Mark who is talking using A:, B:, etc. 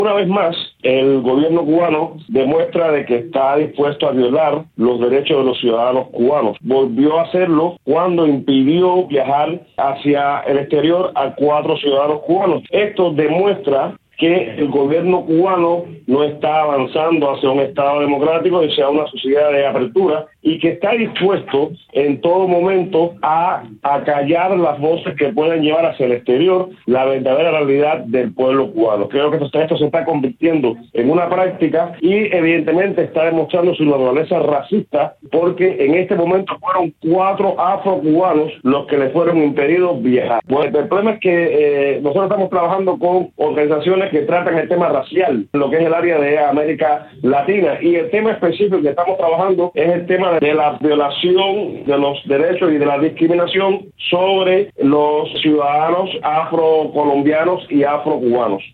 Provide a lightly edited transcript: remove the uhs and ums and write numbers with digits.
A: Una vez más, el gobierno cubano demuestra de que está dispuesto a violar los derechos de los ciudadanos cubanos. Volvió a hacerlo cuando impidió viajar hacia el exterior a 4 ciudadanos cubanos. Esto demuestra que el gobierno cubano no está avanzando hacia un Estado democrático y hacia una sociedad de apertura, y que está dispuesto en todo momento a acallar las voces que pueden llevar hacia el exterior la verdadera realidad del pueblo cubano. Creo que esto se está convirtiendo en una práctica y evidentemente está demostrando su naturaleza racista, porque en este momento fueron 4 afrocubanos los que le fueron impedidos viajar. Bueno, el problema es que nosotros estamos trabajando con organizaciones que tratan el tema racial, lo que es el área de América Latina, y el tema específico que estamos trabajando es el tema de la violación de los derechos y de la discriminación sobre los ciudadanos afrocolombianos y afrocubanos.